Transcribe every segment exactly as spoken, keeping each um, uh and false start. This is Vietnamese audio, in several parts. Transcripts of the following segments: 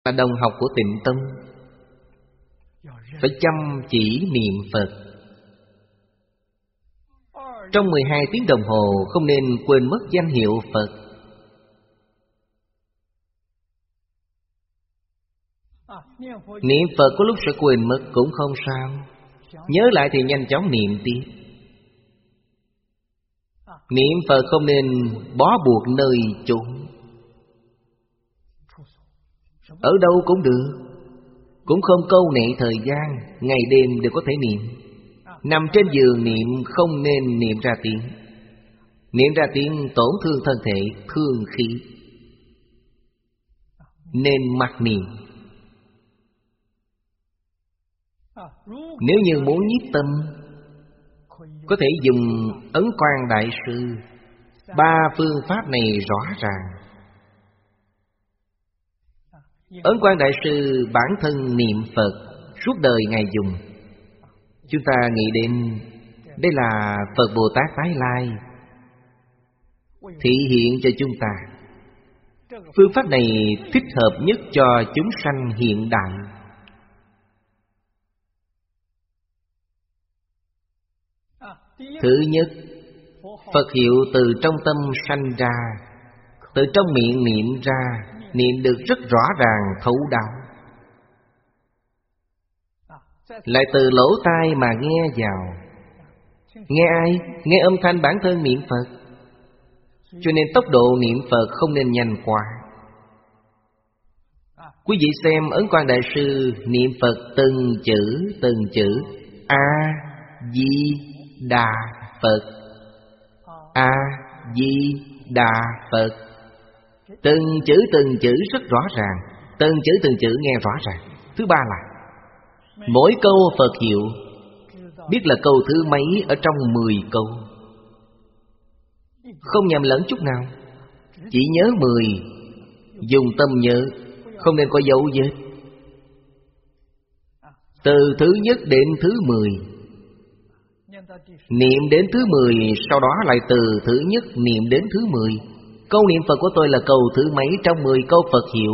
là đồng học của Tịnh Tông, phải chăm chỉ niệm Phật. Trong mười hai tiếng đồng hồ không nên quên mất danh hiệu Phật. Niệm Phật có lúc sẽ quên mất cũng không sao, nhớ lại thì nhanh chóng niệm tiếp. Niệm Phật không nên bó buộc nơi chốn. Ở đâu cũng được, cũng không câu nệ thời gian, ngày đêm đều có thể niệm. Nằm trên giường niệm không nên niệm ra tiếng. Niệm ra tiếng tổn thương thân thể, thương khí. Nên mặc niệm. Nếu như muốn nhiếp tâm, có thể dùng Ấn Quang Đại Sư. Ba phương pháp này rõ ràng. Ấn Quang Đại Sư bản thân niệm Phật, suốt đời Ngài dùng. Chúng ta nghĩ đến đây là Phật Bồ Tát tái lai, thị hiện cho chúng ta. Phương pháp này thích hợp nhất cho chúng sanh hiện đại. Thứ nhất, Phật hiệu từ trong tâm sanh ra, từ trong miệng niệm ra, niệm được rất rõ ràng thấu đáo. Lại từ lỗ tai mà nghe vào. Nghe ai? Nghe âm thanh bản thân niệm Phật. Cho nên tốc độ niệm Phật không nên nhanh quá. Quý vị xem Ấn Quang Đại Sư niệm Phật từng chữ từng chữ. A-di-đà Phật, A-di-đà Phật. Từng chữ từng chữ rất rõ ràng, từng chữ từng chữ nghe rõ ràng. Thứ ba là mỗi câu Phật hiệu, biết là câu thứ mấy ở trong mười câu. Không nhầm lẫn chút nào, chỉ nhớ mười, dùng tâm nhớ, không nên có dấu vết. Từ thứ nhất đến thứ mười, niệm đến thứ mười, sau đó lại từ thứ nhất niệm đến thứ mười. Câu niệm Phật của tôi là câu thứ mấy trong mười câu Phật hiệu.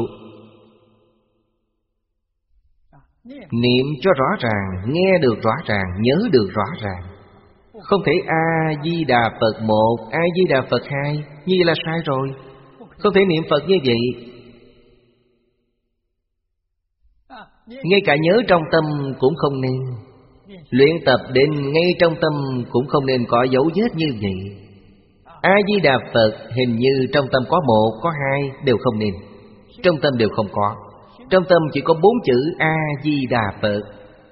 Niệm cho rõ ràng, nghe được rõ ràng, nhớ được rõ ràng. Không thể A-di-đà Phật một, A-di-đà Phật hai, như vậy là sai rồi. Không thể niệm Phật như vậy. Ngay cả nhớ trong tâm cũng không nên. Luyện tập đến ngay trong tâm cũng không nên có dấu vết như vậy. A-di-đà Phật hình như trong tâm có một, có hai, đều không nên. Trong tâm đều không có. Trong tâm chỉ có bốn chữ A-di-đà Phật.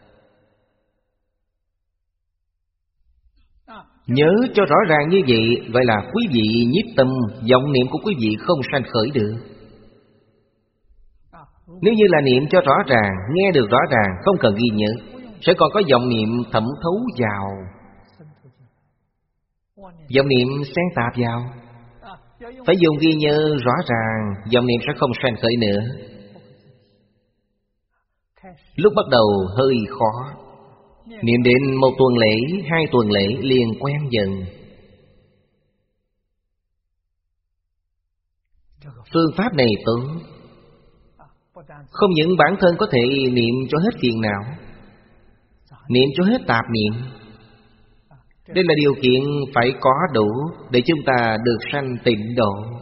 Nhớ cho rõ ràng như vậy, vậy là quý vị nhiếp tâm, vọng niệm của quý vị không sanh khởi được. Nếu như là niệm cho rõ ràng, nghe được rõ ràng, không cần ghi nhớ, sẽ còn có vọng niệm thẩm thấu vào, vọng niệm xen tạp vào. Phải dùng ghi nhớ rõ ràng, vọng niệm sẽ không sanh khởi nữa. Lúc bắt đầu hơi khó, niệm đến một tuần lễ, hai tuần lễ liền quen dần. Phương pháp này tốt. Không những bản thân có thể niệm cho hết phiền não, niệm cho hết tạp niệm. Đây là điều kiện phải có đủ để chúng ta được sanh tịnh độ.